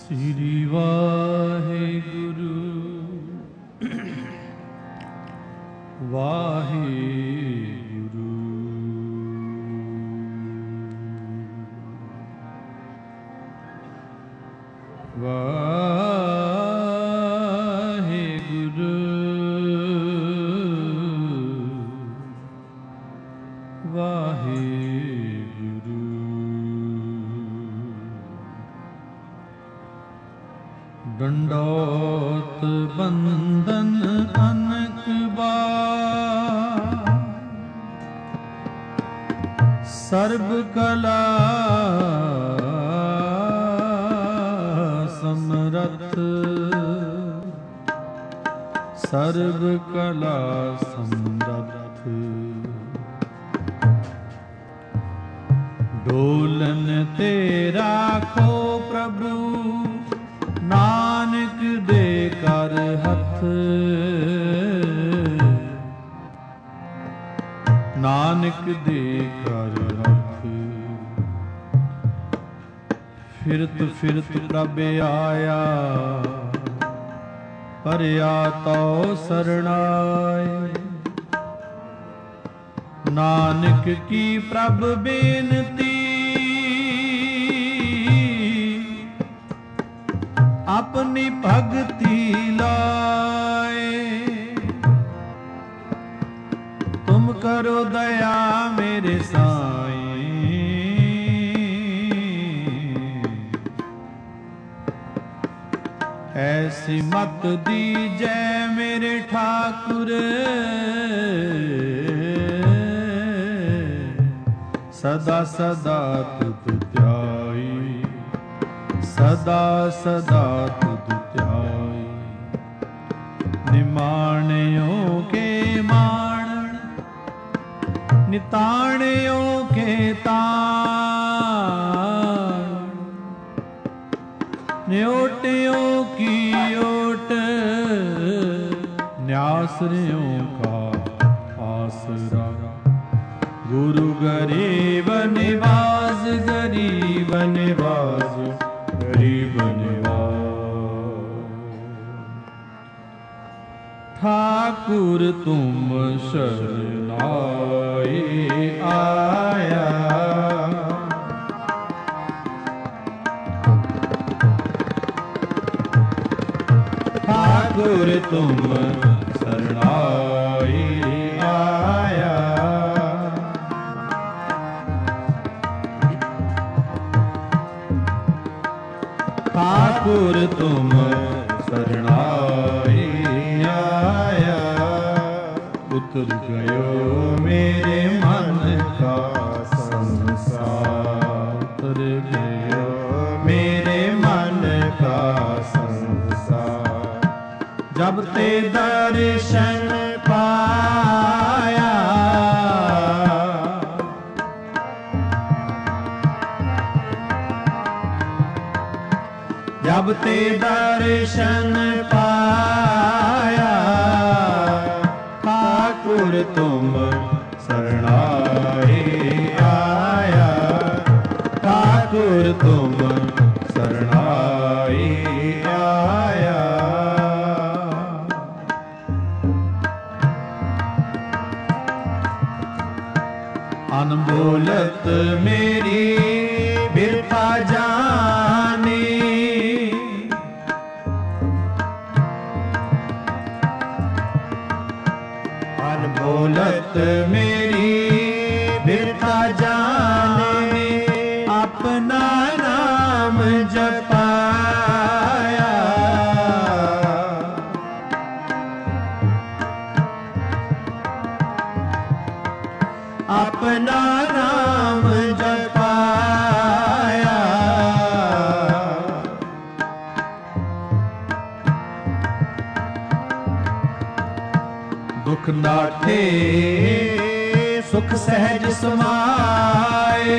श्री वाहेगुरु वाहेगुरु वाहेगुरु वाहेगुरु। दंडोत बंदन अनक बार, सर्व कला समरथ, सर्व कला समरथ। डोलन ते राखो प्रभु, नानक दे कर हथ, नानक दे कर हथ। फिरत फिरत प्रभ आया, परया तो सरणाए। नानक की प्रभ बेनती, अपनी भगति लाए। तुम करो दया मेरे साईं, ऐसी मत दीजै मेरे ठाकुर। सदा सदा तुध ध्याई, सदा सदा तुध ध्याई। निमाणियों के माण, निताणियों के ताण। न्योटियों की ओट, न्यासरियों का आसरा। गुरु गरीब निवास, गरीब निवास, गरीब निवास। ठाकुर तुम शरणाई आया, ठाकुर तुम शरणाई आया। ठाकुर तुम शरणाई आया। उतर गयो मेरे मन का संसार, उतर गयो मेरे मन का संसार। जब ते दर्शन पाया, जब ते दर्शन पाया। ठाकुर तुम शरणाई आया, ठाकुर तुम शरणाई आया। अनबोलत मेरी बिरथा जानी, अनबोलत मेरी बिरथा जानी। अपना नाम जपाया, अपना नाम जपाया। दुख नाठे सुख सहज समाए,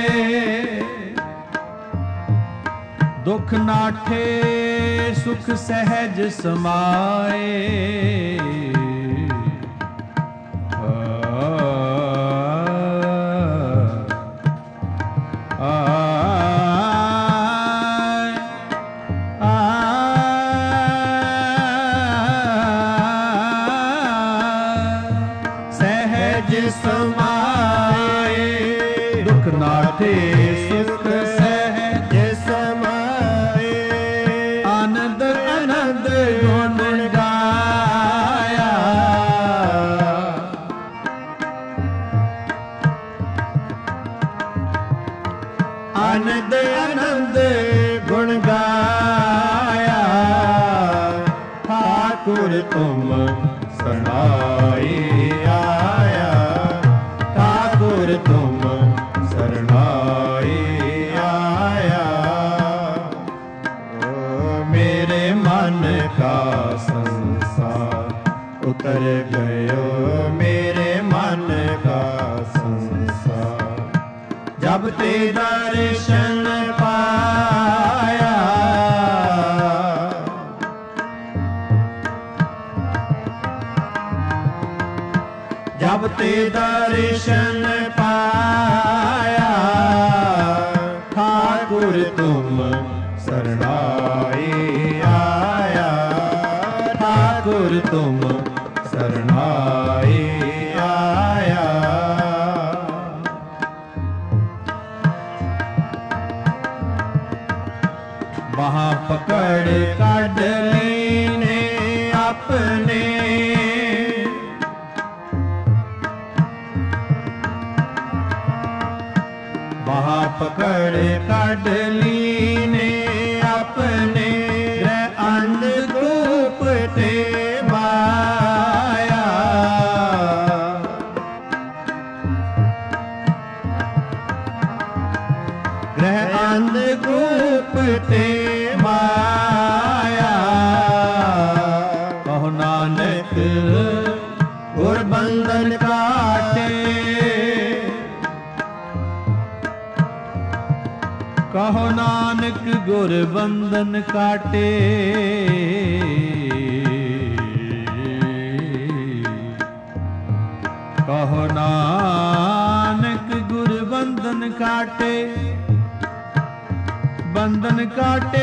दुख नाठे सुख सहज समाए। ਨਾਠੇ ਸੁਖ ਸਹਿਜ ਸਮਾਏ। ਆਨੰਦ ਆਨੰਦ ਗੁਣ ਗਾਇਆ। ਆਨੰਦ ਆਨੰਦ ਗੁਣ ਗਾਇਆ। ਠਾਕੁਰ ਤੁਮ ਸਰਨਾਈ ਆਇਆ। ਠਾਕੁਰ ਤੁਮ ਸਰਨਾਈ ਆਇਆ। ਓ ਮੇਰੇ ਮਨ ਕਾ ਸੰਸਾਰ ਉਤਰ ਗਇਓ। ਮੇਰੇ ਮਨ ਕਾ ਸੰਸਾਰ ਜਬ ਤੇ ਦਰਸ਼ਨ ਪਾਇਆ। ਜਬ ਤੇ ਦਰਸ਼ਨ ਪਾਇਆ। ਠਾਕੁਰ ਤੁਮ ਸਰਨਾਈ ਆਇਆ। ਠਾਕੁਰ ਤੁਮ ਸਰਨਾਈ ਆਇਆ। ਬਾਹਾਂ ਪਕੜ ਕੱਢ ਲੀਨੇ ਆਪਣੇ। ਬਾਹਾਂ ਪਕੜ ਕੱਢ ਲੀਨੇ ਆਪਣੇ। ਗ੍ਰਹਿ ਅੰਧਕੂਪ ਤੇ ਮਾਇਆ। ਗ੍ਰਹਿ ਅੰਧਕੂਪ ਤੇ ਮਾਇਆ। ਕਹੋ ਨਾਨਕ ਗੁਰ ਬੰਧਨ ਕਾਟੇ। ਕਹੋ ਨਾਨਕ ਗੁਰ ਬੰਧਨ ਕਾਟੇ। ਕਹੋ ਨਾਨਕ ਗੁਰ ਬੰਧਨ ਕਾਟੇ। ਬੰਧਨ ਕਾਟੇ।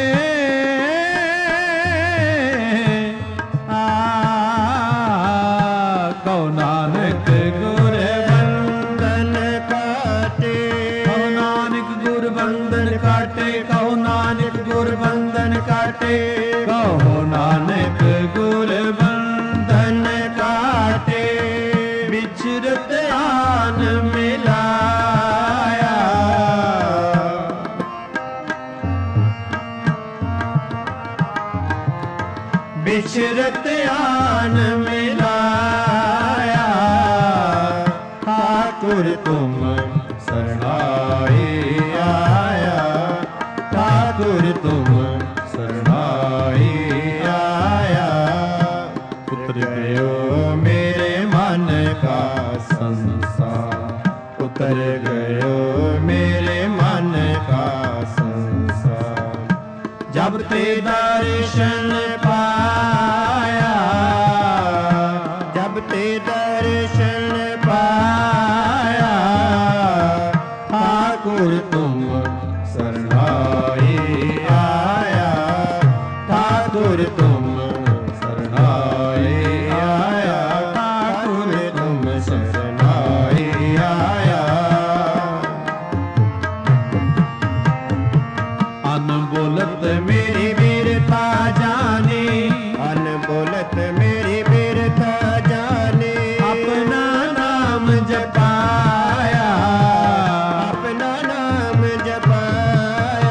ਕਹੋ ਨਾਨਕ ਗੁਰ ਬੰਧਨ ਕਾਟੇ। ਕਹੋ ਨਾਨਕ ਗੁਰ ਬੰਧਨ ਕਾਟੇ। ਕਹੋ ਨਾਨਕ ਗੁਰ ਬੰਧਨ ਕਾਟੇ। ਕਹੋ ਨਾਨਕ ਗੁਰ ਬੰਧਨ ਕਾਟੇ। ਵਿਚਰਤ ਆਨ ਮਿਲਾਇਆ। ਵਿਚਰਤ ਆਨ ਮਿਲਾਇਆ। ਠਾਕੁਰ ਤੁਮ ਸਰਨਾਈ ਆਇਆ। ਠਾਕੁਰ ਤੁਮ ਸਰਨਾਈ ਆਇਆ। ਉਤਰ ਗਇਓ ਮੇਰੇ ਮਨ ਕਾ ਸੰਸਾਰ। ਉਤਰ ਗਇਓ ਮੇਰੇ ਮਨ ਕਾ ਸੰਸਾਰ ਜਬ ਤੇ ਦਰਸ਼ਨ ਪਾਇਆ। ਜਬ ਤੇ ਦਰਸ਼ਨ ਪਾਇਆ। ਠਾਕੁਰ ਤੁਮ ਸਰਨਾਈ ਆਇਆ। ਠਾਕੁਰ ਤੁਮ ਸਰਨਾਈ ਆਇਆ। ਠਾਕੁਰ ਤੁਮ ਸਰਨਾਈ ਆਇਆ। ਅਨਬੋਲਤ ਮੇਰੀ ਵੀਰਤਾ ਜਾਣੀ। ਅਨਬੋਲਤ ਮੇਰੀ ਵੀਰਤਾ ਜਾਣੀ। ਆਪਣਾ ਨਾਮ ਜਪਾਇਆ। ਆਪਣਾ ਨਾਮ ਜਪਾਇਆ।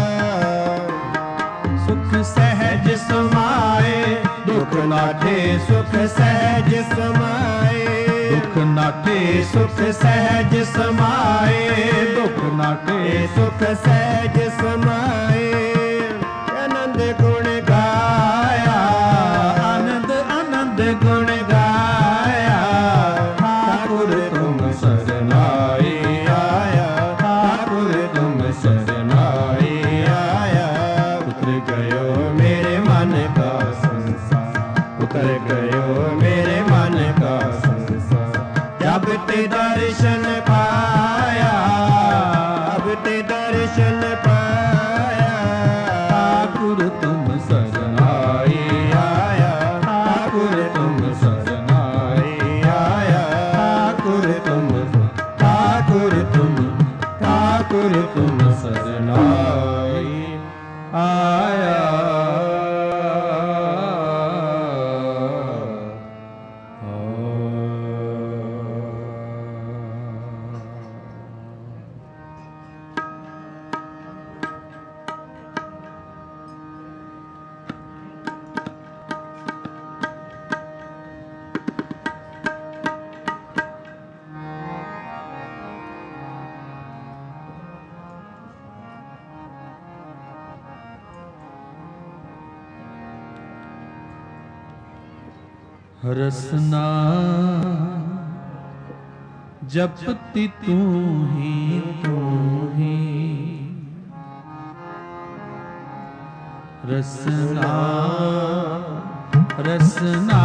ਸੁਖ ਸਹਿਜ ਸਮਾਏ। ਦੁਖ ਨਾਠੇ ਸੁਖ ਸਹਿਜ ਸਮਾਏ। ਦੁਖ ਨਾਠੇ ਸੁਖ ਸਹਿਜ ਸਮਾਏ। ਦੁਖ ਨਾਠੇ ਸੁਖ ਸਹਿਜ ਸਮਾਏ। ਆਨੰਦ ਗੁਣ ਗਾਇਆ। ਆਨੰਦ ਆਨੰਦ ਗੁਣ ਗਾਇਆ। ਠਾਕੁਰ ਤੁਮ ਸਰਨਾਈ ਆਇਆ। ਠਾਕੁਰ ਤੁਮ ਸਰਨਾਈ ਆਇਆ। ਉਤਰ ਗਇਓ ਮੇਰੇ ਮਨ ਕਾ ਸੰਸਾਰ। ਉਤਰ ਗਇਓ ਮੇਰੇ ਮਨ ਕਾ ਸੰਸਾਰ ਜਬ ਤੇ ਦਰਸ਼ਨ ਪਾਇਆ। ਜਬ ਤੇ ਦਰਸ਼ਨ ਪਾਇਆ। रसना जपति तू ही रसना रसना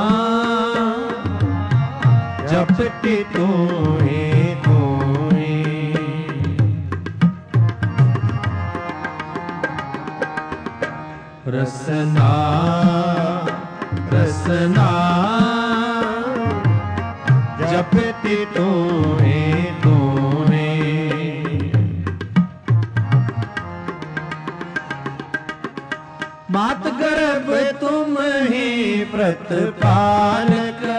जपति तू ही रसना रसना जपति तू ही मात गर्भ तुम ही प्रतिपालक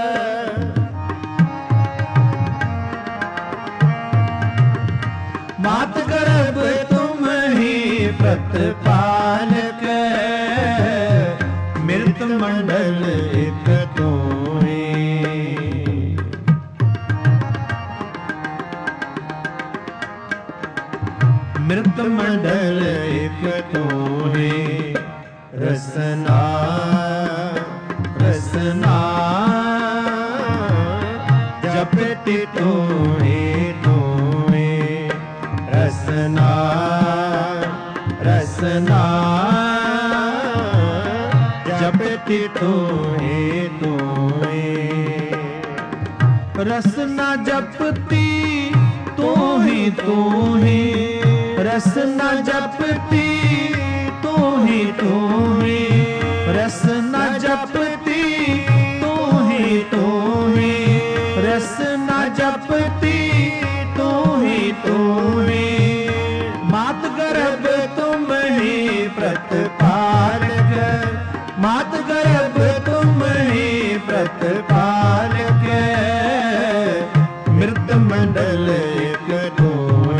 मात गर्भ तुम ही प्रतिपालक मृत मंडल एक तू मृत मंडल एक तू रसना रसना जपति तू रसना रसना जपति तू रसना जपती तू ही रसना जपती तू ही रसना जपती तू ही रसना जपती तू ही मात गर्भ तुम ही प्रतिपालक मात गर्भ तुम ही प्रतिपालक मृत मंडल एक तू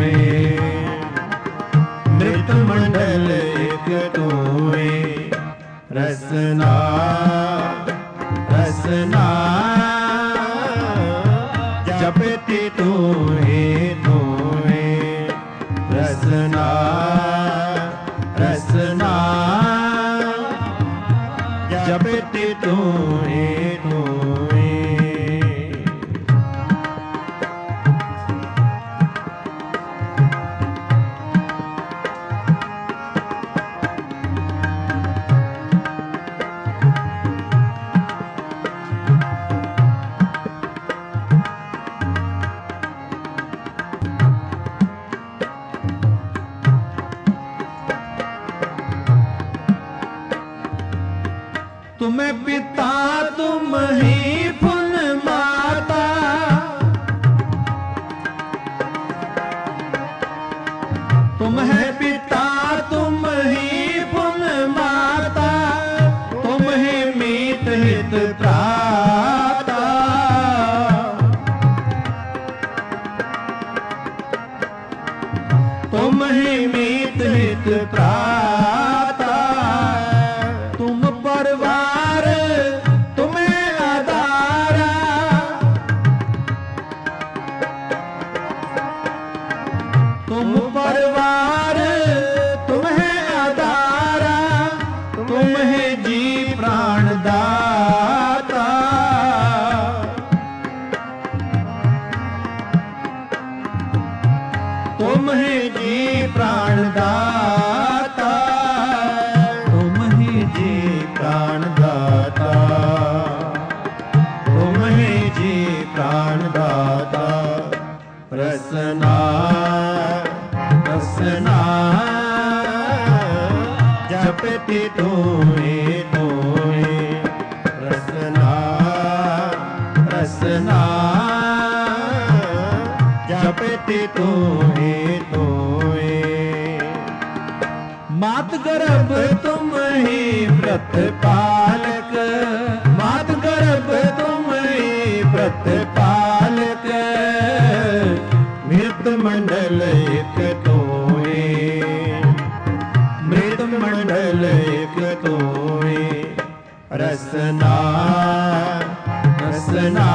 मृत मंडल एक तू रसना रसना जपति तू रसना रसना जपति तू तुम्हें पिता तुम ही फुल माता तुम है पिता तुम ही फुल माता तुम ही मीत हित प्राता तुम ही मीत हित प्राता तुम परवार तुम्हें आधारा तुम परवार तुम्हें आधारा तुम है जी प्राण दाता तुम है जी प्राण दाता तुम ही जी प्राण दाता तुम ही जी प्राण दाता रसना रसना जपति तू रसना रसना जपति तू मात गर्भ तुम ही प्रतिपालक मात गर्भ तुम ही प्रतिपालक मृत मंडल एक तू मृत मंडल एक तू रसना रसना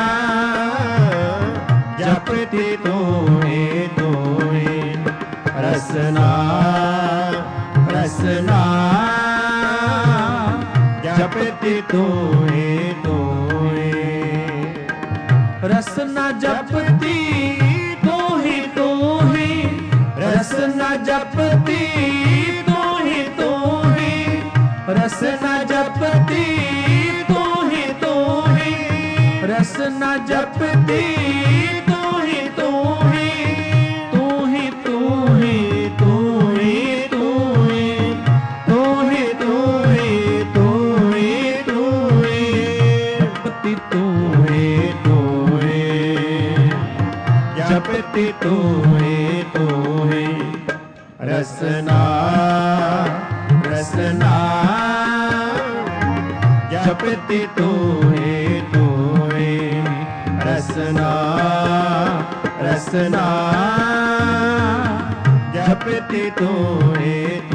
जपति तू रसना रसना जपति तू रसना जपती तू ही रसना जपती तू ही रसना जपती तू ही रसना जपती तू ही तू ही तू ही तू ही तू ही तू ही तू ही तू ही तू ही तू ही जपती तू ही तू ही जपती तू ही रसना रसना जपती तू ही रसना रसना जपती तू ही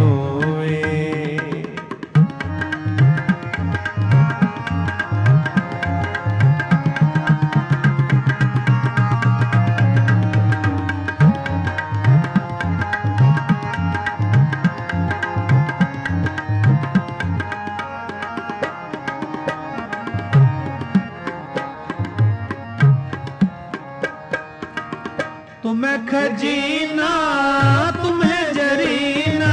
तुम्हें खजीना तुम्हें जरीना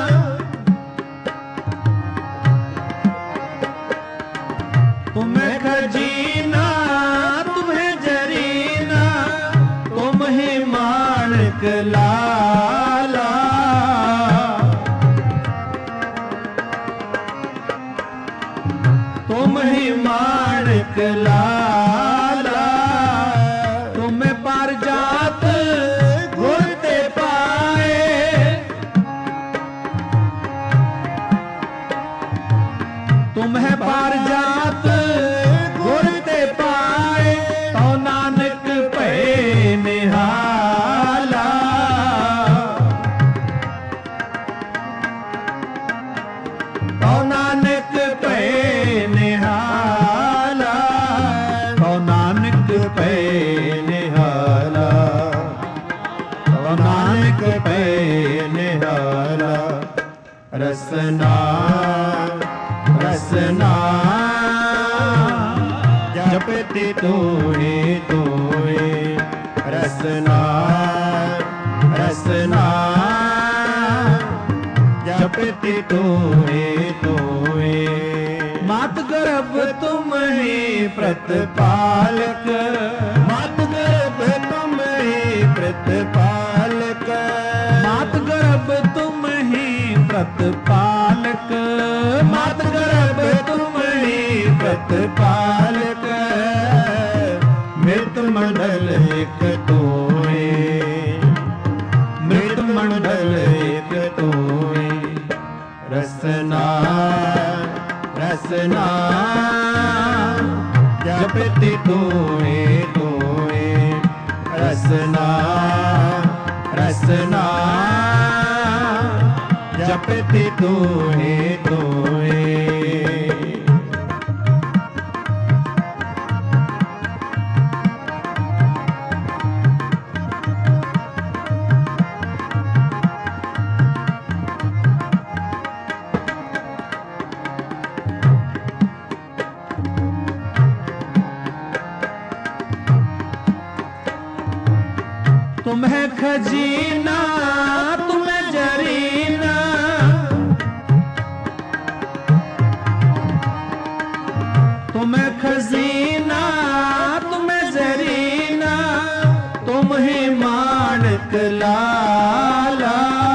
तुम्हें खजीना तुम्हें जरीना तुम ही माणक लाला तुम ही माणक लाला तुम्हें पार जात घुरते पाए तुम्हें पार जात घुरते पाए तो नानक पे निहाला तो नानक पे निहाला तो नानक पे निहाला तो नानक पे निहाला रसना रसना जपती तू ही रसना रसना जपती तू ही मात गर्भ तुम ही प्रतिपालक मात गर्भ तुम ही प्रतिपालक मात गर्भ तुम ही प्रतिपालक मात गर्भ तुम ही प्रतिपालक मृत मंडल एक तू मृत मंडल एक तू रसना रसना जपती तू रसना रसना जपती तू तुम्हें खजीना तुम्हें जरीना तुम्हें खजीना तुम्हें जरीना तुम ही माणक लाला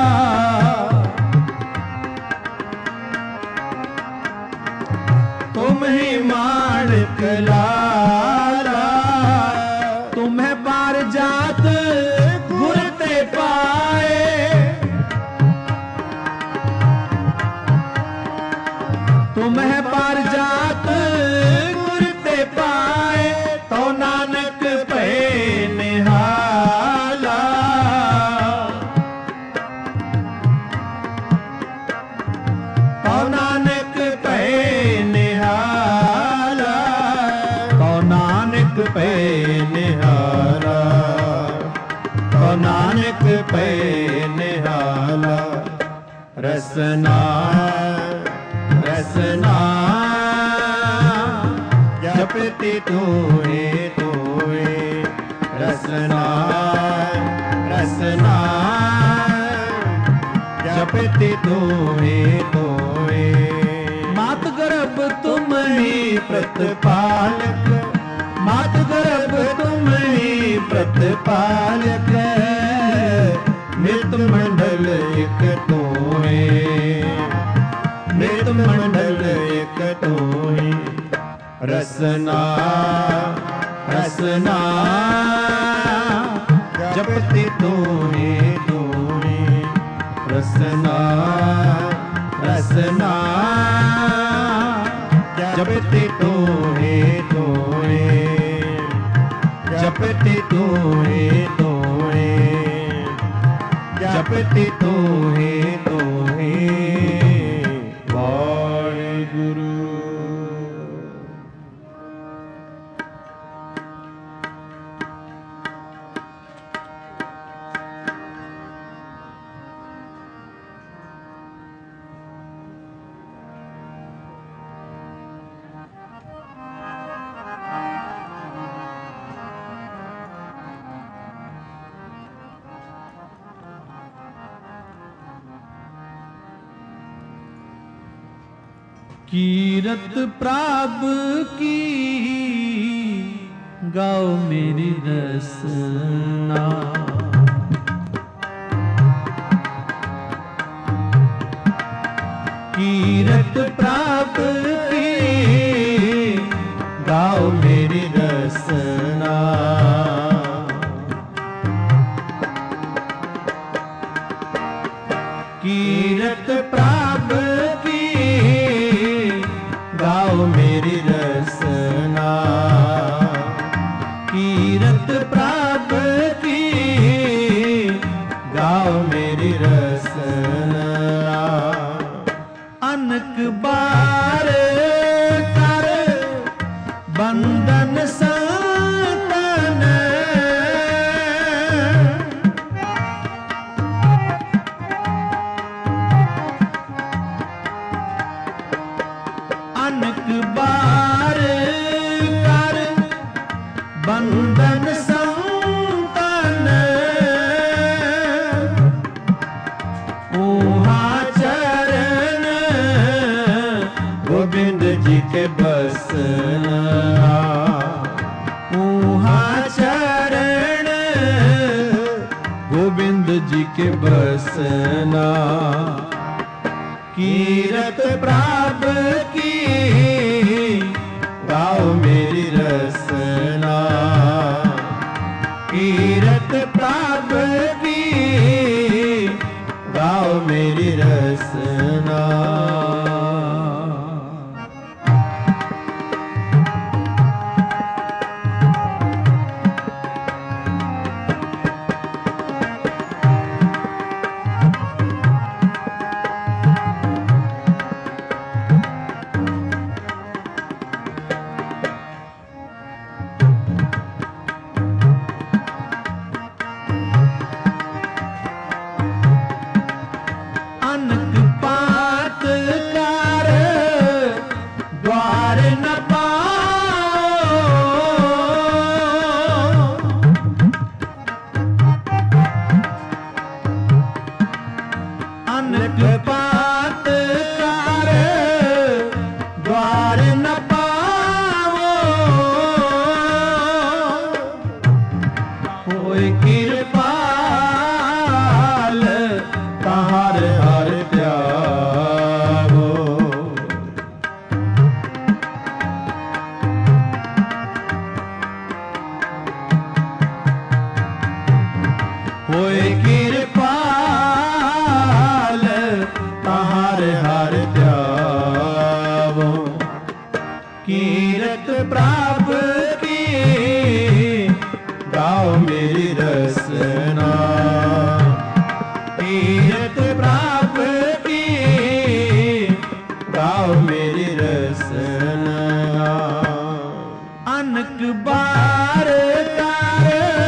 तुम ही माणक लाला तुम्हें पार जात घुरते पाए तुम्हें पार जात घुरते पाए तो नानक पे निहाला तो नानक पे निहाला तो नानक पे निहाला तो नानक पे निहाला रसना रसना जपती तू जपति तूहे मात गर्भ तुम ही प्रतिपालक मात गर्भ तुम ही प्रतिपालक मृत मंडल एक तूहे मृत मंडल एक तूहे रसना रसना जपति तूहे रसना रसना जपति तूहे जपति तूहे जपति तूहे वाहिगुरु। कीरत प्राप की गाओ मेरी रसना कीरत प्राप की गाओ मेरी रसना कीरत प्राप गाओ मेरी रसना कीरत प्राप की गाओ मेरी रसना अनक बार कर बंधन संतन अनक बार कर बंधन संतन ऊहा चरण गोविंद जी के बसना ऊहा चरण गोविंद जी के बसना कीरत प्राप की गाओ मेरी रसना कीरत प्राप की गाओ मेरी रसना अनक पात कर द्वार न पाओ अनक पात कर द्वार न पाओ होय कृपाल हर हर प्यारो होय कृपाल हर हर प्यारो कीरत प्राप की गाओ मेरी रसना कीरत प्राप की गाओ मेरी रसना अनक बार कर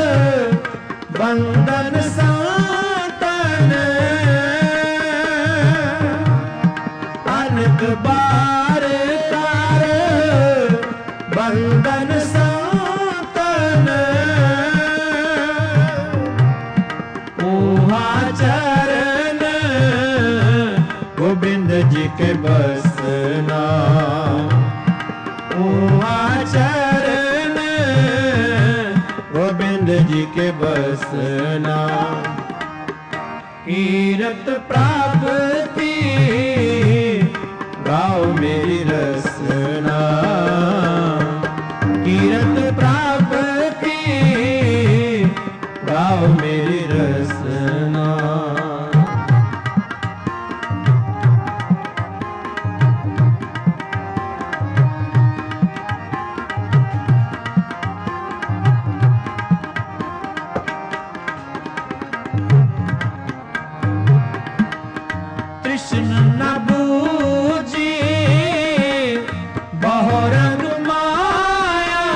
बंधन संतन अनक बार कर बंधन जी के बसना, वहाँ चरण गोविंद जी के बसना। कीरत प्राप्ति गाओ मेरी रसना, कीरत प्राप्ति गाओ मेरी रसना। कृष्ण न बूझी बहुरंग माया,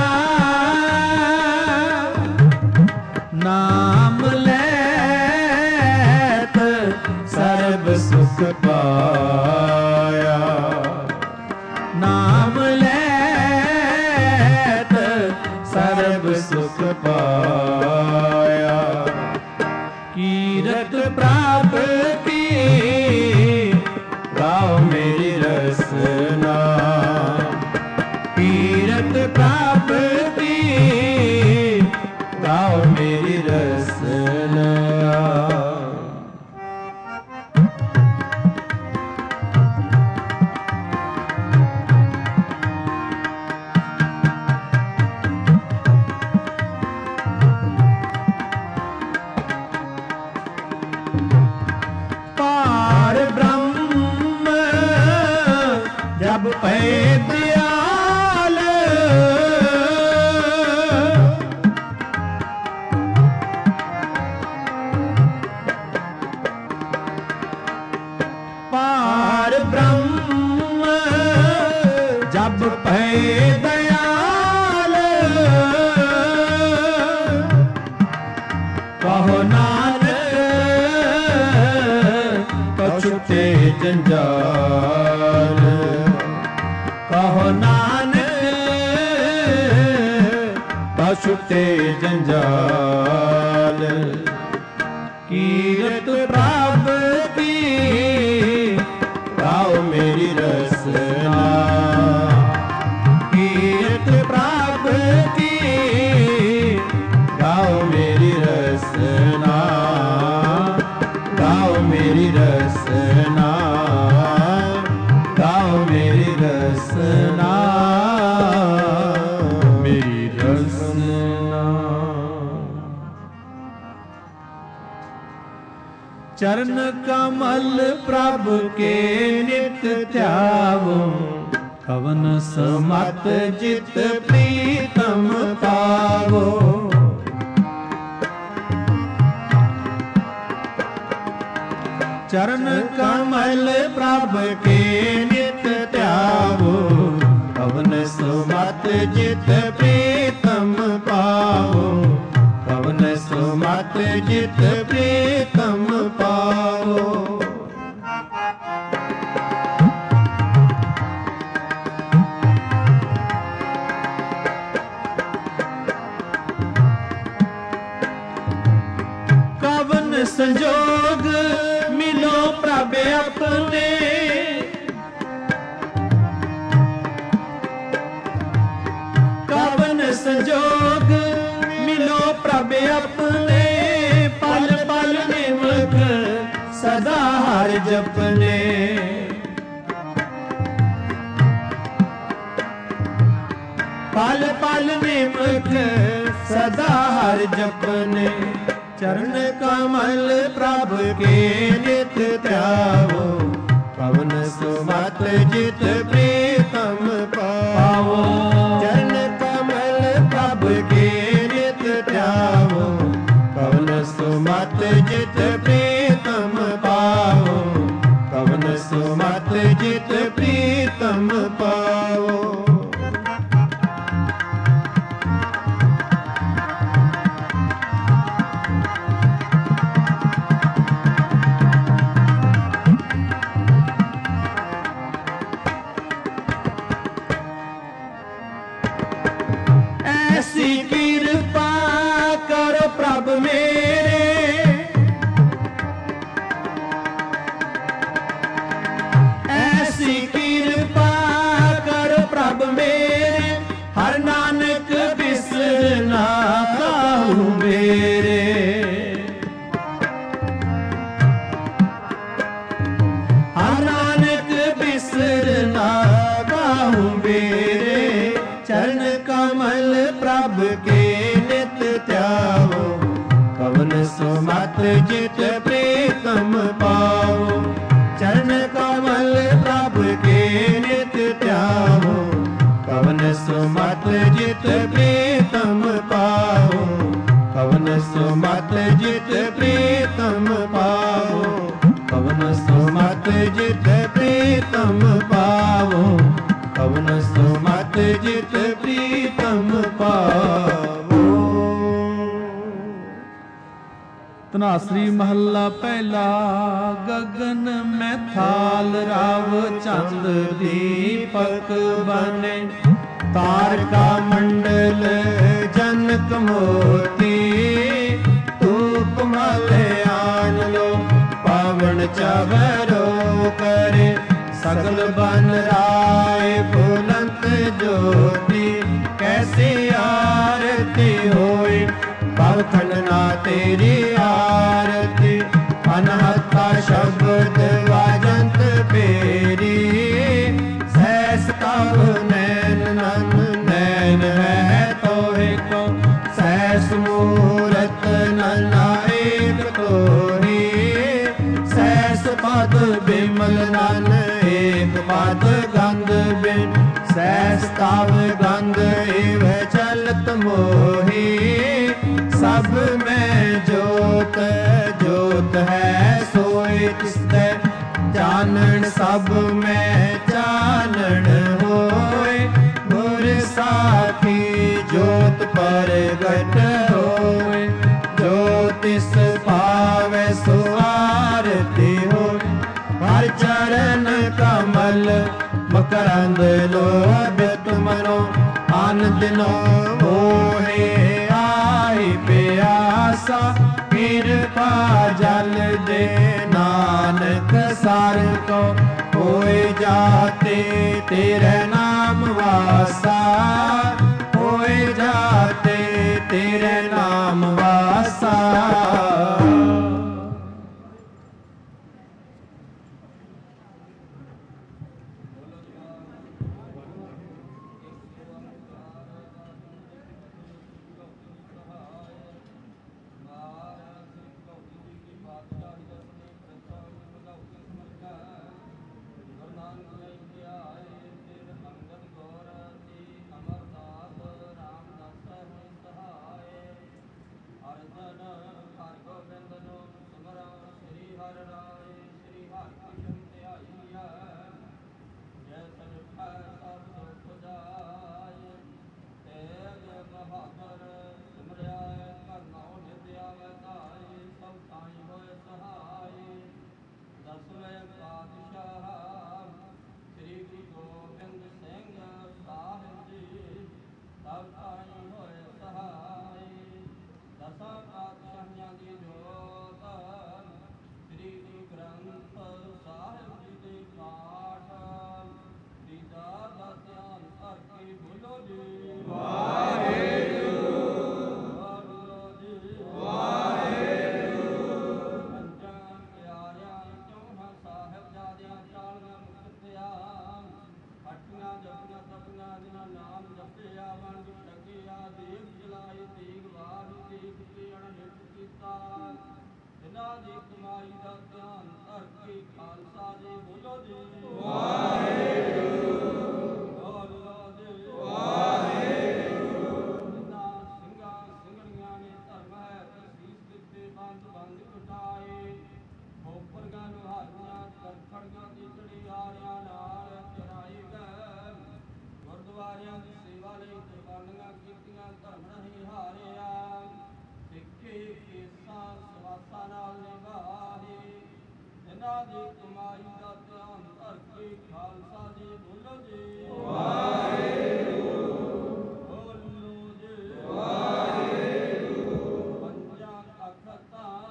नाम लेत सर्व सुख पाया, नाम लेत सर्व सुख पाया। कीरत प्राप्ति गाओ मेरी रसना, कीरत प्राप्ति गाओ मेरी रसना। पार ब्रह्म जब पै दयाल, पार ब्रह्म जब पै दयाल, कहो नानक छुटे जंजाल, कहो नानक छुटे जंजाल। कीरत प्राप्ति गाओ मेरी रसना, कीरत प्राप्ति गाओ मेरी रसना, गाओ मेरी रसना, गाओ मेरी रसना, मेरी रसना। चरण कमल प्रभु के नित्य ध्यावो, कवन मत जित प्रीतम पावो। चरण कमल प्रभु के नित्य ध्यावो, कवन सुमत जित प्रीतम पावो, कवन सुमत जित प्रीतम पावो। कवन संजोग मिलो प्रभु अपने, कवन संजोग मिलो प्रभु अपने, पल पल निमक सदा हर जपने। पल पल निमक सदा हर जपने। चरण कमल प्रभु के नित्य ध्यावो, पवन सुमत जित प्रीतम पावो। चरण कमल प्रभु के नित्य ध्यावो, पवन सुमत जित प्रीतम पावो, पवन सुमत जित प्रीतम पावो। ऐसी कृपा करो प्रभु मेरे, ਐਸੀ ਕਿਰਪਾ ਕਰ ਪ੍ਰਭ ਮੇਰੇ, ਹਰ ਨਾਨਕ ਬਿਸਰਨਾ ਕਾਹੂ ਮੇਰੇ। ਹਰ ਨਾਨਕ ਬਿਸਰਨਾ ਕਾਹੂ ਮੇਰੇ, ਚਰਨ ਕਮਲ ਪ੍ਰਭ ਕੇ ਨਿਤ ਧਿਆਵੋ, ਕਵਨ ਸੁਮਤ ਜਿਤ ਪ੍ਰੀਤਮ ਪਾਵੋ। ਚਰਨ ਕਮਲ ਪ੍ਰਭ ਕੇ ਨਿਤ ਧਿਆਵੋ, ਕਵਨ ਸੁਮਤ ਜਿਤ ਪ੍ਰੀਤਮ ਪਾਵੋ। ਕਵਨ ਸੁਮਤ ਜਿਤ ਪ੍ਰੀਤਮ ਪਾਵੋ, ਕਵਨ ਸੁਮਤ ਜਿਤ ਪ੍ਰੀਤਮ ਪਾਵੋ। ਕਵਨ ਸੁਮਤ ਜਿਤ ਪ੍ਰੀਤਮ ਪਾਵੋ। ਧਨਾਸਰੀ ਮਹੱਲਾ ਪਹਿਲਾ। ਗਗਨ ਮੈਂ ਥਾਲ ਰਾਵ ਚੰਦ ਦੀਪਕ ਬਨੇ, ਤਾਰਕਾ ਮੰਡਲ ਜਨਕ ਮੋਤੀ। ਧੂਪ ਮਲਿਆਨ ਲੋ ਪਾਵਨ ਚਵਰੋ ਕਰੇ, ਸਗਲ ਬਨ ਰਾਏ ਫੁਲੰਤ ਜੋਤੀ। ਕੈਸੀ ਆਰਤੀ ਹੋਈ ਭਵ ਖੰਡਨਾ ਤੇਰੀ ਆਰਤੀ। ਅਨਹਤਾ ਸ਼ਬਦ ਵਾਜੰਤ ਪੇਰੀ, ਸਹਿਸ ਤਬ ਨੈਣ ਨਨ ਨੈਣ ਹੈ ਤੋਹਿ ਕੋ। ਸਹਿਸ ਮੂਰਤ ਨਨਾ ਏਕ ਤੋਹੀ, ਸਹਿਸ ਪਦ ਬਿਮਲ ਨਨ ਏਕ ਪਦ ਗੰਧ ਬਿਨ। ਸਹਿਸ ਤਬ ਗੰਧ ਏਵ ਚਲਤ ਮੋਹੀ, ਸਭ ਮੈਂ ਜੋਤ ਜੋਤ ਹੈ ਸੋਇ ਤਿਸਤੈ। ਚਾਨਣ ਸਭ ਮੈਂ ਚਾਨਣ ਹੋਏ, ਗੁਰ ਸਾਖੀ ਜੋਤ ਪ੍ਰਗਟ ਹੋਏ। ਜੋ ਤਿਸ ਪਾਵੈ ਸੋ ਆਰਤੀ ਹੋਏ, ਹਰ ਚਰਨ ਕਮਲ ਮਕਰੰਦ ਲੋਭਿਤ ਮਨੋ। ਆਨੰਦ ਨੋ ਮੋਹਿ ਆਈ ਪਿਆਸਾ, ਕਿਰਪਾ ਜਲ ਦੇ ਨਾਨਕ ਸਰ ਕੋ। ਹੋਏ ਜਾਤੇ ਤੇਰੇ ਨਾਮ ਵਾਸਾ, ਹੋਏ ਜਾਤੇ ਤੇਰੇ ਨਾਮ ਵਾਸਾ।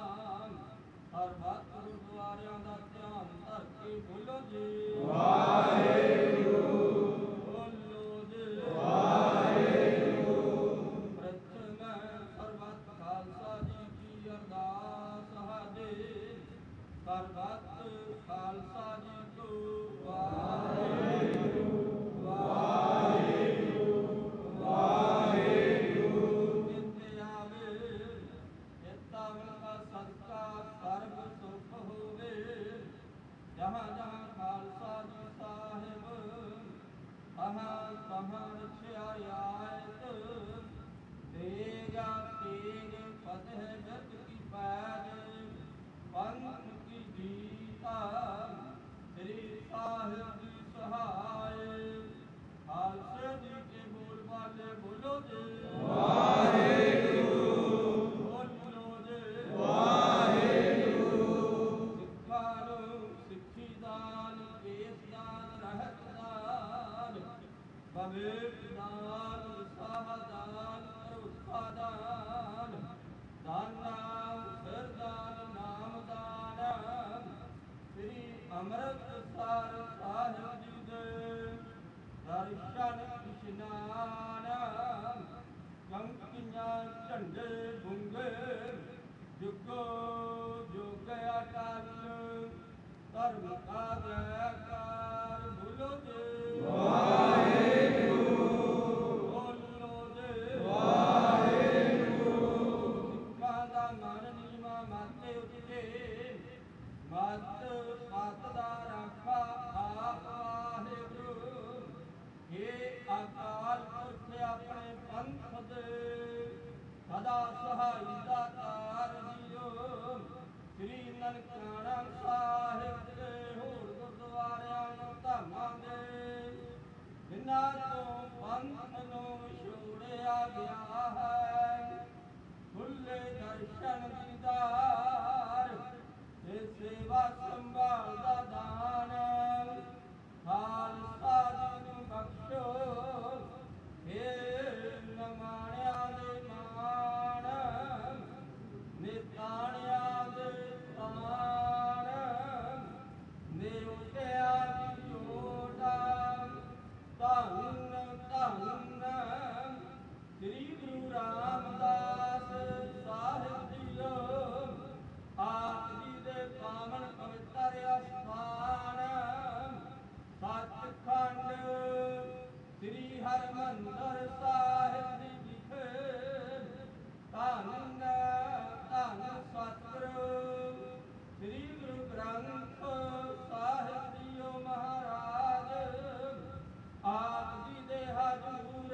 ਵਾਹਿਗੁਰੂ। ਖਾਲਸਾ ਜੀ ਕੋ ਵਾਹਿਗੁਰੂ ਵਾਹਿਗੁਰੂ ਵਾਹਿਗੁਰੂ। ਜਿਤੇ ਆਵੇ ਚੇਤਾਵਨ ਕਾ ਸਦਕਾ ਸਰਬ ਸੁਖ ਹੋਵੇ। ਜਹਾਂ ਜਹਾਂ ਖਾਲਸਾ ਜੀ ਸਾਹਿਬ ਤਹਾਂ ਤਹਾਂ ਰਖਿਆ ਆਇਤ। ਤੇਗਾ ਤੇਗ ਫਤਿਹ ਜਤ ਕੀ ਪੈਜ ਪੰਥ ਕੀ ਜੀਤਾ ਸ੍ਰੀ ਸਾਹਿਬ ਜੀ ਸਹਾਇ। ਖਾਲਸੇ ਜੀ ਕੇ ਬੋਲ ਬਾਲੇ ਬੋਲੋ ਜੀ ਵਾਹਿਗੁਰੂ ਬੋਲੋ ਜੀ ਵਾਹਿਗੁਰੂ। ਸਿੱਖਾਂ ਨੂੰ ਸਿੱਖੀ ਦਾਨ ਕੇਸ ਦਾਨ ਰਹਿਤ ਦਾਨ ਭਵੇਖ ਦਾਨ ਵਿਸਾਹ ਦਾਨ ਭਰੋਸਾ ਦਾਨ ਦਾਨਾ ਸਿਰ ਦਾਨ ਨਾਮ ਦਾਨ। ਸ੍ਰੀ ਅੰਮ੍ਰਿਤਸਰ ਸਾਹਿਬ ਜੀ ਦੇ ਦਰਸ਼ਨ ਇਸ਼ਨਾਨ। ਕੰਕੀਆਂ ਝੰਡੇ ਬੁੰਗੇ ਜੁਗੋ ਜੁਗ ਅਟਲ। ਧਰਮ ਕਾ ਜੈਕਾਰ ਬੋਲੋ ਜੀ ਵਾਹਿਗੁਰੂ ਬੋਲੋ ਜੀ ਵਾਹਿਗੁਰੂ। ਸਿੱਖਾਂ ਦਾ ਮਨ ਨੀਵਾਂ ਮਾਤੇ ਉੱਤੇ ਮਤ ਸਤ ਦਾ ਰਾਖਾ ਆਪ ਵਾਹਿਗੁਰੂ। ਹੇ ਅਕਾਲ ਪੁਰਖ ਆਪਣੇ ਪੰਥ ਦੇ ਸਦਾ ਸਹਾਈ ਦਾਤਾਰ ਜੀਓ। ਸ੍ਰੀ ਨਨਕਾਣਾ ਸਾਹਿਬ ਦੇ ਹੋਰ ਗੁਰਦੁਆਰਿਆਂ ਨੂੰ ਧਾਮਾਂ ਦੇ ਜਿਨ੍ਹਾਂ ਤੋਂ ਪੰਥ ਨੂੰ ਵਿਛੋੜਿਆ ਗਿਆ ਹੈ ਖੁੱਲੇ ਦਰਸ਼ਨ ਦੀਦਾਰ ਤੇ ਸੇਵਾ ਸੰਭਾਲ ਦਾ ਦਾਨ। ਖਾਲਸਾ ਜੀ ਨੂੰ ਬਖਸ਼ੋ ਹੇ ਨਮਾਣਿਆਂ ਦੇ ਮਾਣ ਨਿਤਾਣਿਆਂ ਦੇ ਤਾਣ ਨਿਉਟਿਆਂ ਦੀ ਜੋੜਾ। ਧੰਨ ਧੰਨ ਸ੍ਰੀ ਗੁਰੂ ਰਾਮਦਾਸ ਸਾਹਿਬ ਜੀਓ। ਆਪ ਜੀ ਦੇ ਪਾਵਨ ਪਵਿੱਤਰ ਅਸਥਾਨ ਸੱਚਖੰਡ ਸ੍ਰੀ ਹਰਿਮੰਦਰ ਸਾਹਿਬ ਜੀ ਵਿਖੇ ਧੰਨ ਧੰਨ ਸਤਿਗੁਰੂ ਸ੍ਰੀ ਗੁਰੂ ਗ੍ਰੰਥ ਸਾਹਿਬ ਜੀਓ ਮਹਾਰਾਜ। ਆਪ ਜੀ ਦੇ ਹਜ਼ੂਰ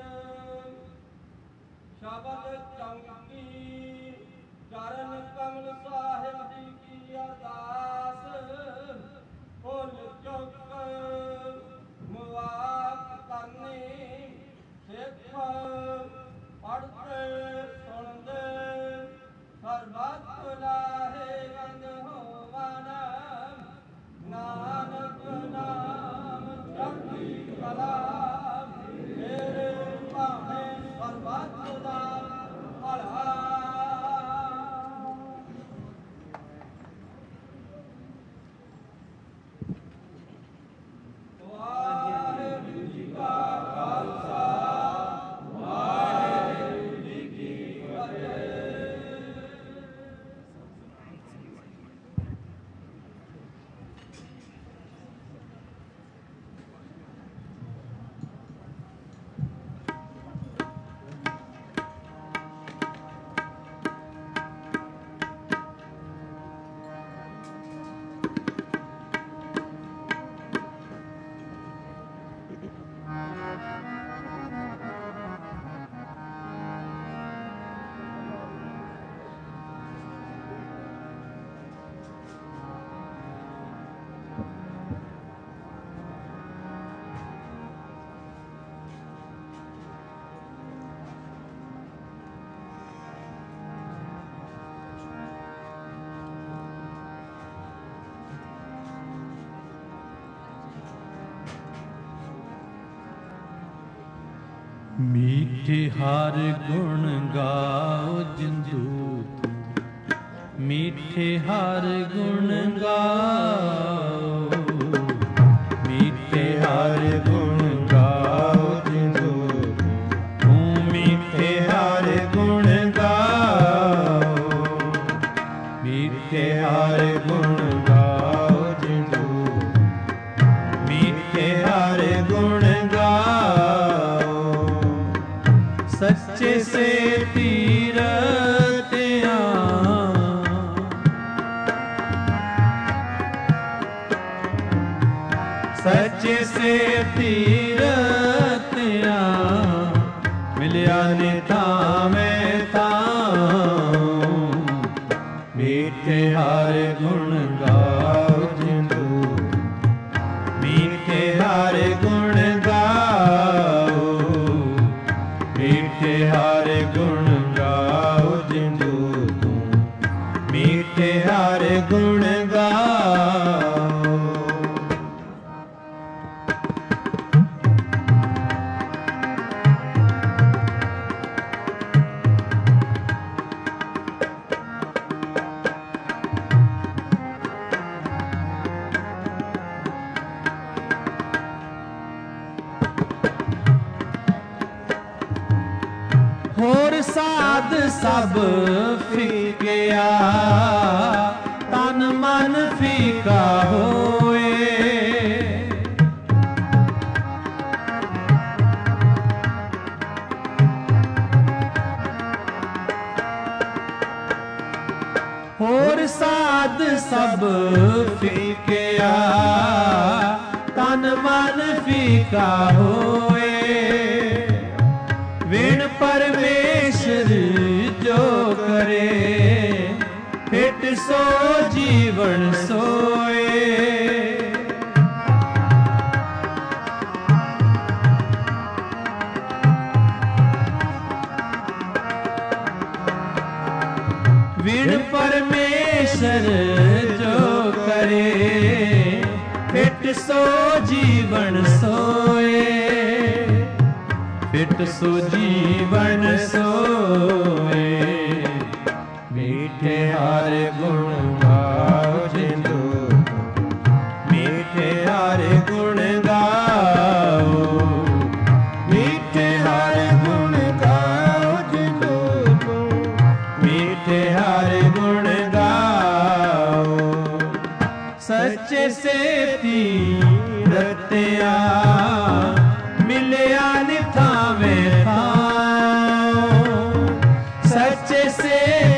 ਸ਼ਬਦ ਚੌਂਕੀ ਚਰਨ ਕਮਲ ਸਾਹਿਬ ਜੀ ਕੀ ਅਰਦਾਸ। ਭੁੱਲ ਚੁੱਕ ਮੁਆਫ ਕਰਨੀ ਸਿੱਖ ਪੜ੍ਹਦੇ ਸੁਣਦੇ ਸਰਬੱਤ ਲਾਹੇਵੰਦ ਹੋਵਨ। ਨਾਨਕ ਨਾਮ ਚੜ੍ਹਦੀ ਕਲਾ ਮੇਰੇ ਭਾਵੇਂ ਸਰਬੱਤ ਦਾ ਭਲਾ। ਵਾਹਿਗੁਰੂ ਜੀ ਕਾ ਖਾਲਸਾ ਵਾਹਿਗੁਰੂ ਜੀ ਕੀ ਫਤਿਹ। ਮੀਠੇ ਹਰ ਗੁਣ ਗਾਓ ਜਿੰਦੂ ਤੂੰ, ਮੀਠੇ ਹਰ ਗੁਣ ਗਾਓ, ਮੀਠੇ ਹਰ ਗੁਣ ਗਾਓ ਜਿੰਦੂ ਤੂੰ, ਮੀਠੇ ਹਰ ਗੁਣ ਗਾਓ, ਮੀਠੇ ਹਰ ਗੁਣ ਗਾਓ से तीरतिया सच्चे से तीरतिया मिलिया निता में था मीठे हर गुण गाओ जिंदू मीठे हर गुण गाओ मीठे हर गुण गाओ जिंदू तू मीठे हर गुण गाओ। होर साध सब फीकिया तन मन फीका होए होर साध सब फीकिया तन मन फीका होए विण परमेश्वर जो करे फिट सो जीवन सोए विण परमेश्वर जो करे फिट सो जीवन सोए फिट सो जीवन सोए मीठे हर गुण गाओ जिंदू मीठे हर गुण गाओ मीठे हर गुण गाओ जिंदू मीठे हर गुण गाओ सच्चे से तीरतिया मिलिया निथावे थाओ सच्चे से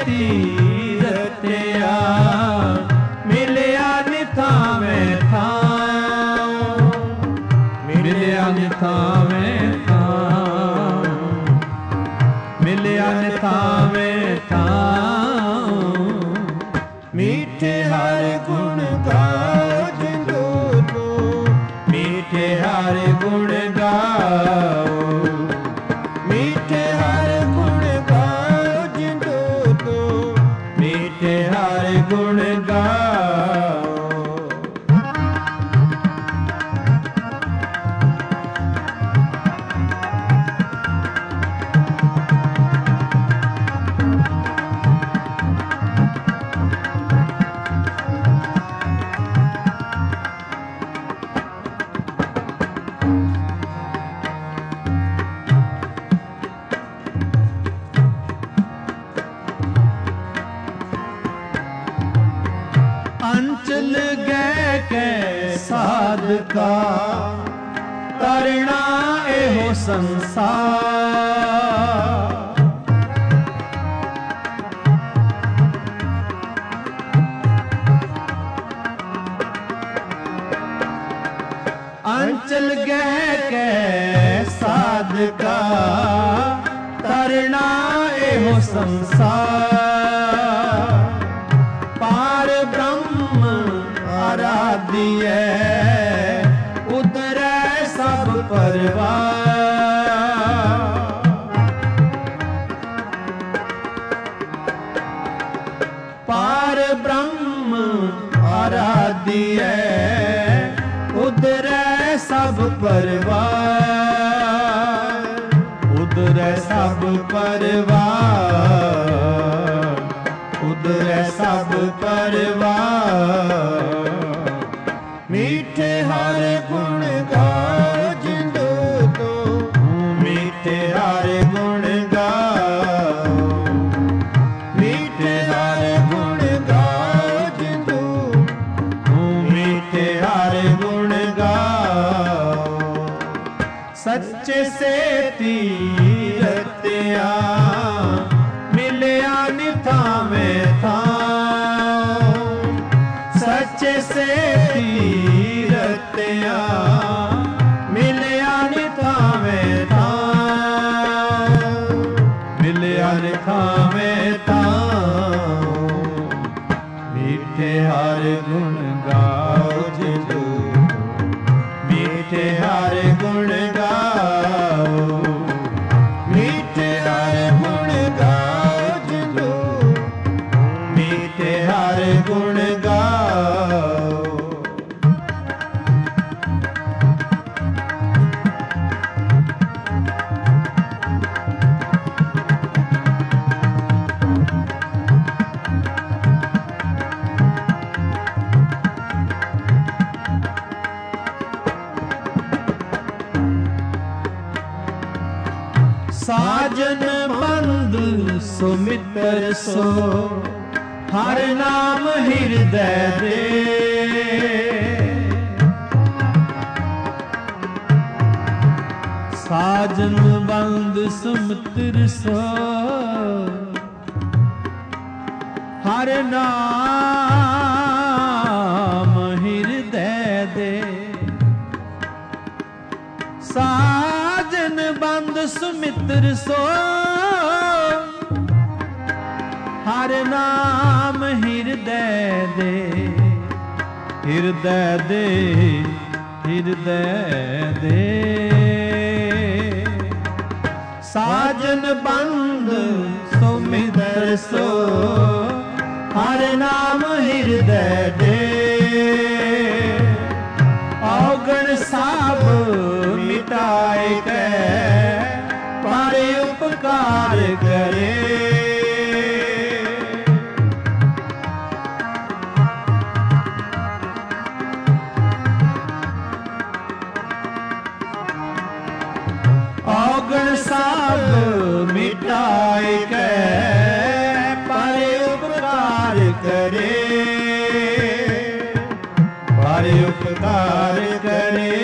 तीरतिया मिलिया निथावे थाओ मिलिया निथावे थाओ मिलिया निथावे थाओ मीठे हर गुण गाओ जिंदू तू मीठे हर गुण गाओ मीठे हर गुण गाओ जिंदू तू मीठे हर गुण गाओ। अंचल गए के साध का करना एहो संसार अंचल गए के साध का करना एहो संसार पार ब्रह्म आराध्य उधर सब परवार पार ब्रह्म आराध्य उधर सब परवार उधर सब परवार उधर सब परवार मीठे हर गुण गाओ जिंदू तू मीठे हर गुण गाओ मीठे हर गुण गाओ जिंदू मीठे हर गुण गाओ सच्चे से तीरतिया से तीरतिया मिलिया नि थावे थां मिलिया नि थावे थां मीठे हर गुण गाओ जिंदू मीठे हर गुण गाओ मीठे हर गुण गाओ जिंदू मीठे हर गुण गाओ। साजन बंद सुमित्र सो हर नाम हृदय दे साजन बंद सुमित्र सो हर नाम हृदय दे साजन बंद सुमित्र सो हर नाम हृदय दे हृदय दे हृदय दे साजन बंद सुमित्र सो हर नाम हृदय दे औगण साब मिटाए के पर उपकार करे औगण साब मिटाए के पर उपकार करे पर उपकार करे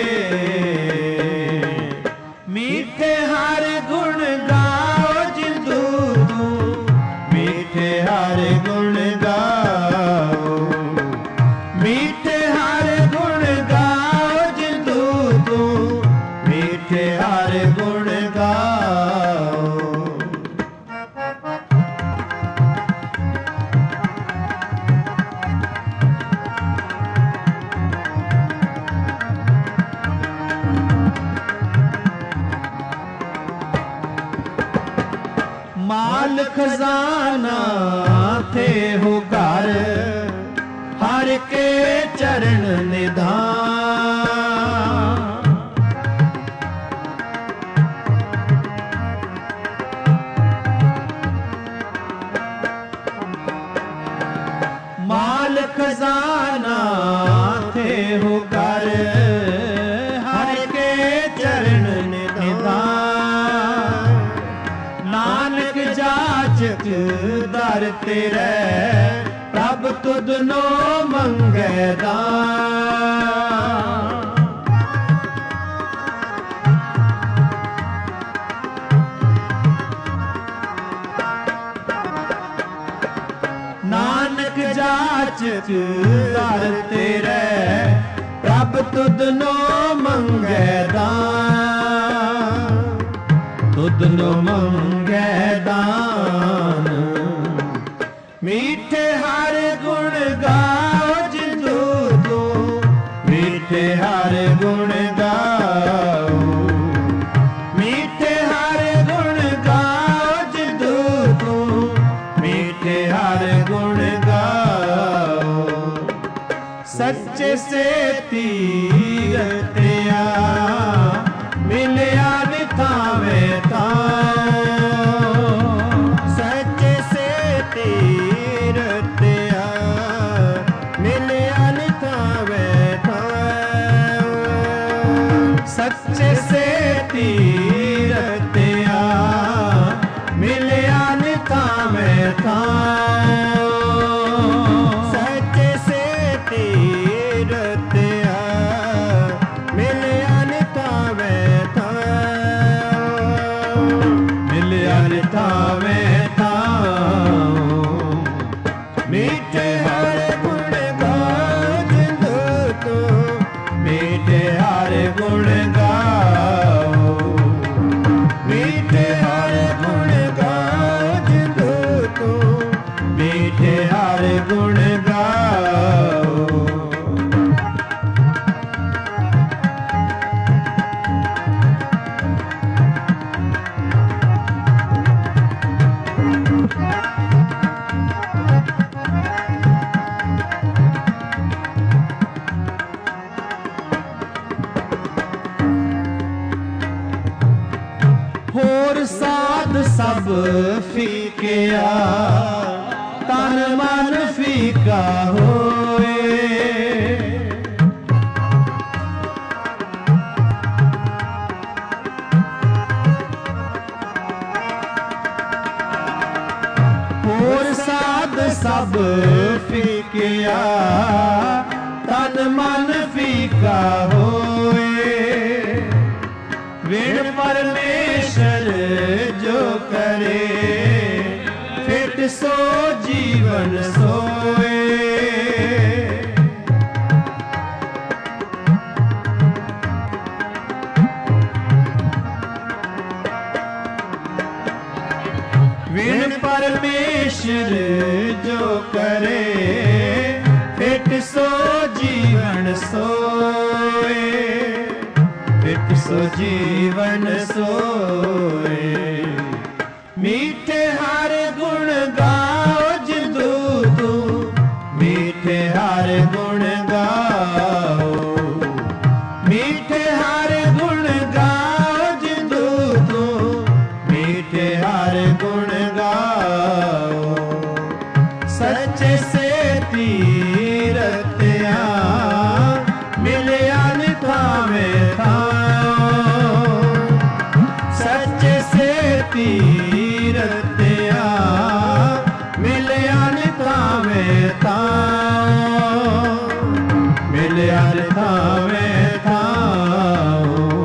मीठे हर गुण गाओ जिंदू तू मीठे हर गुण गाओ मीठे हर गुण गाओ जिंदू तू मीठे हर गुण गाओ। माल खजाना थे हो घर हर के चरण निधान माल खजाना थे हो घर हर के चरण निधान नानक जाचक दर तेरे प्रभ तुद नो मंगे दान नानक जाचक दर तेरे प्रभ तुद नो मंगे दान तुद नो मंगे दान मीठे हर गुण गाओ जिंदू तू मीठे हर गुण गाओ मीठे हर गुण गाओ जिंदू तू मीठे हर गुण गाओ। सच्चे से तीरतिया मिलिया नि थावे सच्चे से तीरतिया मिलिया नि थावे सच्चे से तीरतिया मिलिया नि थावे सच्चे से तीरतिया मिलिया नि थावे मिलिया नि थावे मीठे हर गुण गाओ जिंदू ਹੋਰ ਸਾਧ ਸਭ ਫੀਕਿਆ, ਤਨ ਮਨ ਫੀਕਾ ਹੋਏ। ਹੋਰ ਸਾਧ ਸਭ ਫੀਕਿਆ, ਤਨ ਮਨ ਫੀਕਾ ਹੋਏ। ਵਿਣ ਪਰਮੇਸ਼ਰ ਜੋ ਕਰੇ, ਫਿਟ ਸੋ ਜੀਵਨ ਸੋਏ। ਵਿਣ ਪਰਮੇਸ਼ਰ ਜੋ ਕਰੇ, ਫਿਟ ਸੋ ਜੀਵਨ ਸੋਏ। ਫਿਟ ਸੋ ਜੀਵਨ ਸੋਏ। ਮੀਠੇ ਹਰ ਗੁਣ ਗਾਓ ਜਿੰਦੂ ਤੂੰ, ਮੀਠੇ ਹਰ ਗੁਣ ਗਾਓ। ਮੀਠੇ ਹਰ ਗੁਣ ਗਾਓ ਜਿੰਦੂ ਤੂੰ, ਮੀਠੇ ਹਰ ਗੁਣ ਗਾਓ। ਸੱਚੇ ਸੇ ਤੀਰਤਿਆ, ਮਿਲਿਆ ਨਿਥਾਵੇਂ ਥਾਂ। ਸੱਚੇ ਸੇ ਤੀਰਤਿਆ, ਮਿਲਿਆ ਨਿਥਾਵੇਂ ਥਾਂ। ਮਿਲਿਆ ਨਿਥਾਵੇਂ ਥਾਂ।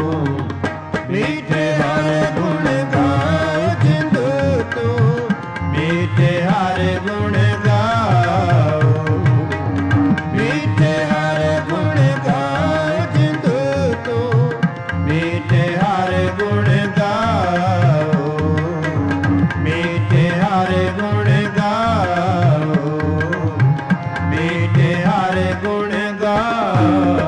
ਮੀਠੇ ਹਰ ਗੁਣ ਗਾਓ ਜਿੰਦੂ ਤੂੰ, ਮੀਠੇ ਹਰ ਗੁਣ ਗਾਓ। ਮੀਠੇ ਹਰ ਗੁਣ ਗਾਓ ਜਿੰਦੂ ਤੂੰ, ਮੀਠੇ ਹਰ ਗੁਣ ਗਾਓ। ਮੀਠੇ ਹਰ ਗੁਣ ਗਾਓ। ਮੀਠੇ ਹਰ ਗੁਣ ਗਾਓ।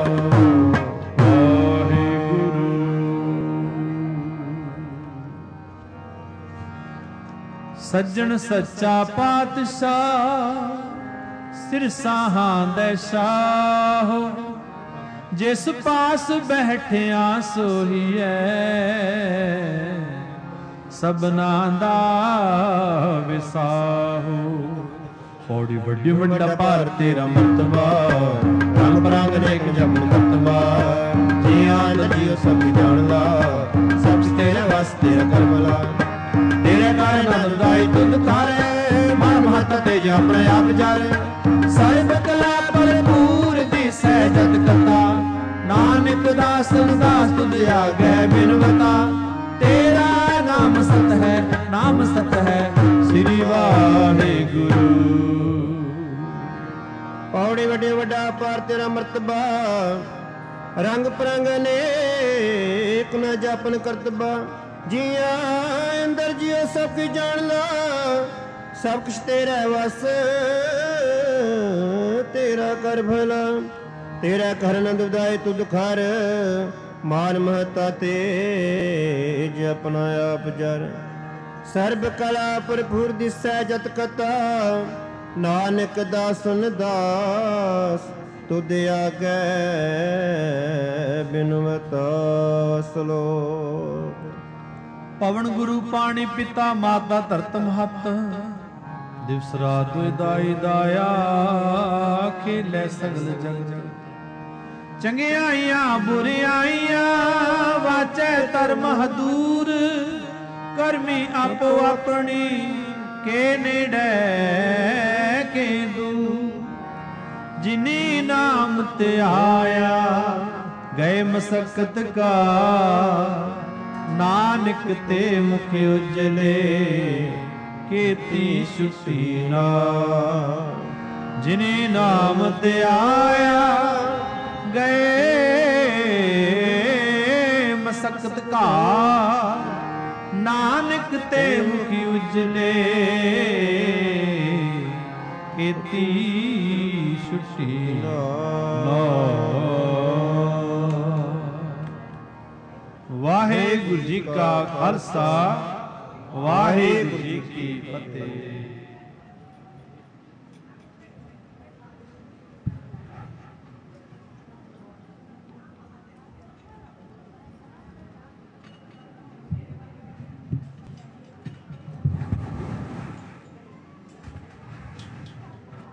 ਸੱਜਣ ਸੱਚਾ ਪਾਤਸ਼ਾਹ, ਸਿਰ ਸਾਹਾਂ ਦੇ ਸ਼ਾਹ। ਜਿਸ ਪਾਸ ਬੈਠਿਆ ਸੋਹੀਐ, ਸਭਨਾਂ ਦਾ ਵਿਸਾਹੋ। ਪੌੜੀ ਵੱਡੀ ਵੱਡਾ ਭਾਰ ਤੇਰਾ ਮਰਤਬਾ, ਰੰਗ ਬਰੰਗ ਨੇਕ ਜਪਨ ਕਰਤਬਾ। ਜੀਆਂ ਜੀਓ ਸਭ ਜਾਣਦਾ, ਸਭ ਤੇਰੇ ਵਾਸਤੇ ਕਰਮਲਾ। ਤੇਰੇ ਕਾਰਨ ਅਨੰਦਾਈ ਤੁਧ ਖਾਰੇ, ਮਨ ਮਹਤ ਤੇ ਆਪਣੇ ਆਪ ਜਾਰੇ। ਸਰਬ ਕਲਾ ਭਰਪੂਰ ਦੀ ਸਹਿਜਤ ਕਥਾ, ਨਾਨਕ ਦਾਸ ਦਾਸ ਤੁਧ ਆਗੇ ਬਿਨਵਤਾ। ਤੇਰਾ ਨਾਮ ਸਤ ਹੈ, ਨਾਮ ਸਤ ਹੈ, ਸ੍ਰੀ ਵਾਹਿਗੁਰੂ। ਪੌੜੀ ਵੱਡੇ ਵੱਡਾ ਪਾਰ ਤੇਰਾ ਮਰਤਬਾ, ਰੰਗ ਪਰੰਗ ਨੇਕ ਨ ਜਾਪਨ ਕਰਤਬਾ। ਜੀਆਂ ਅੰਦਰ ਜਿਉ ਸਭ ਕੁਝ ਜਾਣ ਲਾ, ਸਭ ਕੁਛ ਤੇਰਾ ਵਸ, ਤੇਰਾ ਕਰ ਭਲਾ। ਤੇਰਾ ਕਰ ਆਨੰਦ ਉਦਾਏ ਤੁਧ ਖਾਰ, ਮਾਨ ਮਹਤਾ ਤੇਜ ਆਪਣਾ ਆਪ ਜਰ। ਸਰਬ ਕਲਾ ਭਰਪੂਰ ਦਿਸੈ ਜਤ ਕਥਾ, ਨਾਨਕ ਦਾਸਨ ਦਾਸ ਤੁਧ ਆਗੇ ਬਿਨਵਤਾ। ਸਲੋਕ। ਪਵਨ ਗੁਰੂ ਪਾਣੀ ਪਿਤਾ ਮਾਤਾ ਧਰਤ ਮਹਤ, ਦਿਵਸ ਰਾਤ ਦਾਈ ਦਾਇਆ, ਖੇਲੇ ਸਗਲ ਜਗ ਜਗ। ਚੰਗਿਆਈਆਂ ਬੁਰਿਆਈਆਂ, ਵਾਚੈ ਧਰਮ ਹਦੂਰ। ਕਰਮੀ ਆਪੋ ਆਪਣੀ, ਕੇ ਨੇੜੇ ਕੇ ਦੂਰ। ਜਿਨੀ ਨਾਮ ਤੇ ਆਇਆ, ਗਏ ਮਸਕਤ ਕਾ। ਨਾਨਕ ਤੇ ਮੁਖ ਉਜਲੇ, ਕੀਤੀ ਛੁੱਟੀ ਨਾ। ਜਿਨੇ ਨਾਮ ਤੇ ਆਇਆ, ਗਏ ਮਸਕਤ ਕਾ। ਨਾਨਕ ਤੇ ਮੁਖ ਉਜਲੇ, ਕੀਤੀ ਛੁੱਟੀ ਨਾ। ਵਾਹਿਗੁਰੂ ਜੀ ਕਾ ਖਾਲਸਾ, ਵਾਹਿਗੁਰੂ ਜੀ ਕੀ ਫਤਿਹ।